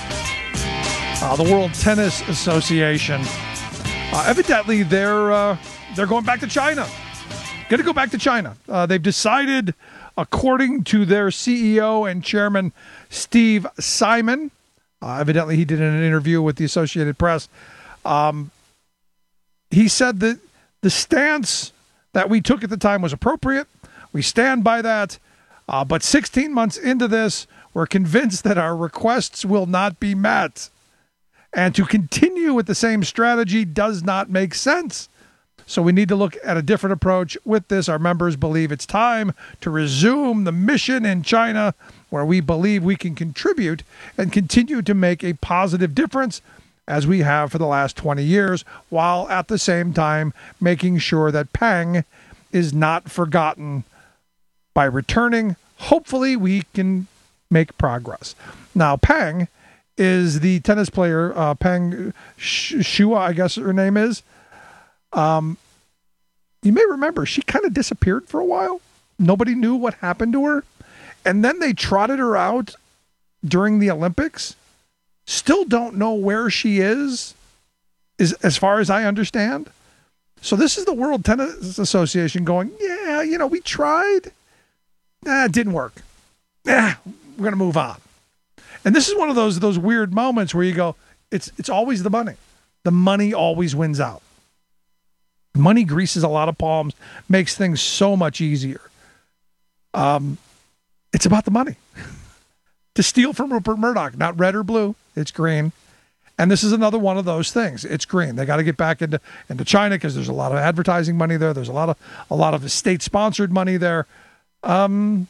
F, uh, the World Tennis Association, uh, evidently they're uh, they're going back to China. Going to go back to China. Uh, they've decided, according to their C E O and chairman, Steve Simon, uh, evidently he did an interview with the Associated Press. Um, he said that the stance that we took at the time was appropriate. We stand by that. Uh, but sixteen months into this, we're convinced that our requests will not be met. And to continue with the same strategy does not make sense. So we need to look at a different approach with this. Our members believe it's time to resume the mission in China, where we believe we can contribute and continue to make a positive difference, as we have for the last twenty years, while at the same time making sure that Peng is not forgotten. By returning, hopefully we can make progress. Now, Peng is the tennis player, uh, Peng Shuai, I guess her name is. Um, you may remember, she kind of disappeared for a while. Nobody knew what happened to her. And then they trotted her out during the Olympics. Still don't know where she is, is as far as I understand. So this is the World Tennis Association going, yeah, you know, we tried. Nah, it didn't work. Nah, we're going to move on. And this is one of those those weird moments where you go, it's it's always the money. The money always wins out. Money greases a lot of palms, makes things so much easier. Um, it's about the money. To steal from Rupert Murdoch, not red or blue, it's green. And this is another one of those things. It's green. They got to get back into into China because there's a lot of advertising money there. There's a lot of a lot of state-sponsored money there. Um,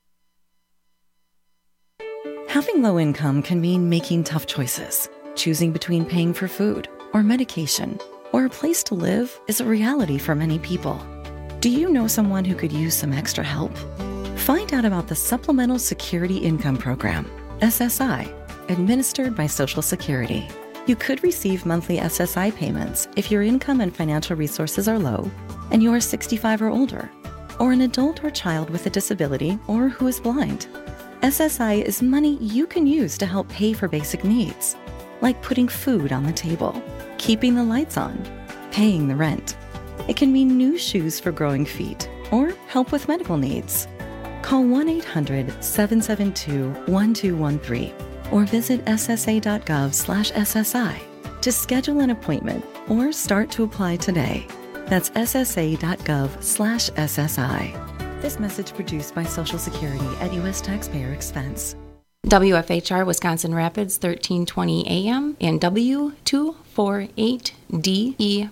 Having low income can mean making tough choices. Choosing between paying for food or medication or a place to live is a reality for many people. Do you know someone who could use some extra help? Find out about the Supplemental Security Income Program, S S I, administered by Social Security. You could receive monthly S S I payments if your income and financial resources are low and you are sixty-five or older, or an adult or child with a disability or who is blind. S S I is money you can use to help pay for basic needs, like putting food on the table, keeping the lights on, paying the rent. It can mean new shoes for growing feet or help with medical needs. Call one eight hundred seven seven two one two one three or visit S S A dot gov slash S S I to schedule an appointment or start to apply today. That's S S A dot gov slash S S I. This message produced by Social Security at U S taxpayer expense. W F H R Wisconsin Rapids, thirteen twenty A M and W two forty-eight D E